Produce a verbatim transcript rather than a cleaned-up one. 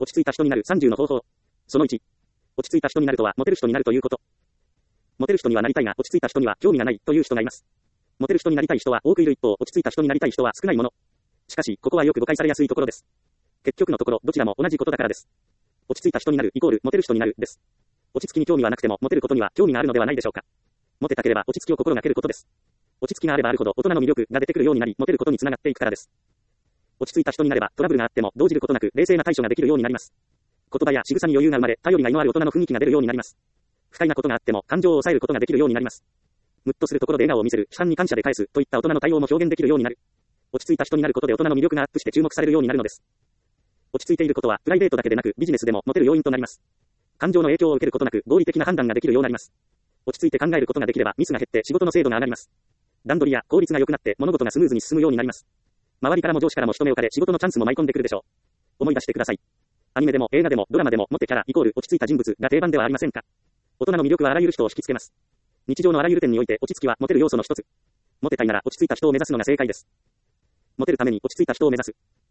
落ち着いた人になるさんじゅうの方法。そのいち。落ち着いた人になるとは、モテる人になるということ。モテる人にはなりたいが、落ち着いた人には興味がないという人がいます。モテる人になりたい人は多くいる一方、落ち着いた人になりたい人は少ないもの。しかし、ここはよく誤解されやすいところです。結局のところ、どちらも同じことだからです。落ち着いた人になるイコール、モテる人になるです。落ち着きに興味はなくても、モテることには興味があるのではないでしょうか。モテたければ落ち着きを心がけることです。落ち着きがあればあるほど大人の魅力が出てくるようになり、モテることにつながっていくからです。落ち着いた人になれば、トラブルがあっても動じることなく冷静な対処ができるようになります。言葉や仕草に余裕が生まれ、頼りがいのある大人の雰囲気が出るようになります。不快なことがあっても感情を抑えることができるようになります。ムッとするところで笑顔を見せる、批判に感謝で返すといった大人の対応も表現できるようになる。落ち着いた人になることで大人の魅力がアップして注目されるようになるのです。落ち着いていることはプライベートだけでなくビジネスでもモテる要因となります。感情の影響を受けることなく合理的な判断ができるようになります。落ち着いて考えることができればミスが減って仕事の精度が上がります。段取りや効率が良くなって物事がスムーズに進むようになります。周りからも上司からも人目をかれ仕事のチャンスも舞い込んでくるでしょう。思い出してください。アニメでも映画でもドラマでもモテキャライコール落ち着いた人物が定番ではありませんか。大人の魅力はあらゆる人を引きつけます。日常のあらゆる点において落ち着きはモテる要素の一つ。モテたいなら落ち着いた人を目指すのが正解です。モテるために落ち着いた人を目指す。